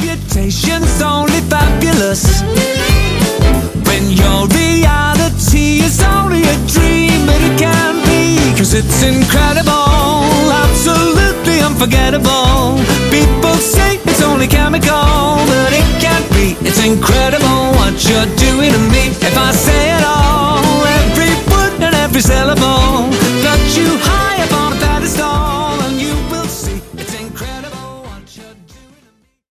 reputation's only fabulous when your reality is only a dream, but it can be, 'cause it's incredible, absolutely unforgettable. People